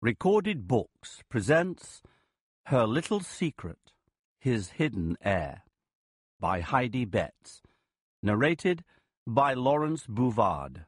Recorded Books presents Her Little Secret, His Hidden Heir by Heidi Betts. Narrated by Lawrence Bouvard.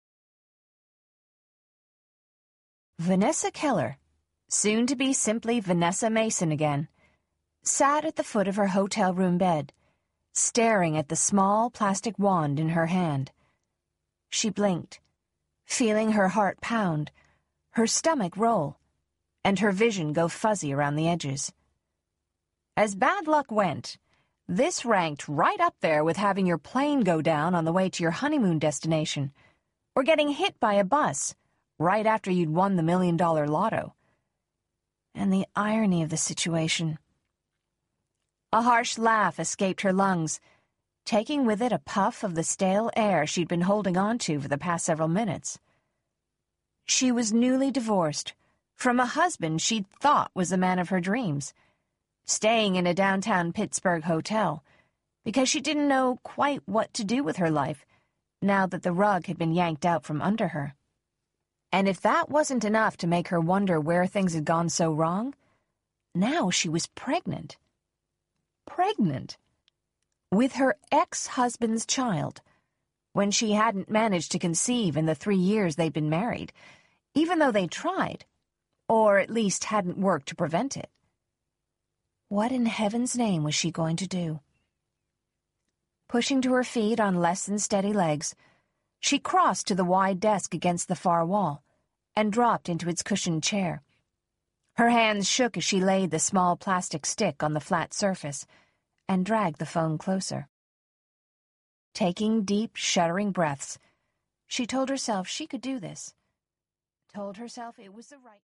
Vanessa Keller, soon to be simply Vanessa Mason again, sat at the foot of her hotel room bed, staring at the small plastic wand in her hand. She blinked, feeling her heart pound, her stomach roll, and her vision go fuzzy around the edges. As bad luck went, this ranked right up there with having your plane go down on the way to your honeymoon destination, or getting hit by a bus right after you'd won the $1 million lotto. And the irony of the situation. A harsh laugh escaped her lungs, taking with it a puff of the stale air she'd been holding on to for the past several minutes. She was newly divorced from a husband she'd thought was the man of her dreams, staying in a downtown Pittsburgh hotel because she didn't know quite what to do with her life now that the rug had been yanked out from under her. And if that wasn't enough to make her wonder where things had gone so wrong, now she was pregnant. Pregnant. With her ex-husband's child, when she hadn't managed to conceive in the 3 years they'd been married, even though they tried, or at least hadn't worked to prevent it. What in heaven's name was she going to do? Pushing to her feet on less than steady legs, she crossed to the wide desk against the far wall and dropped into its cushioned chair. Her hands shook as she laid the small plastic stick on the flat surface and dragged the phone closer. Taking deep, shuddering breaths, she told herself she could do this. Told herself it was the right...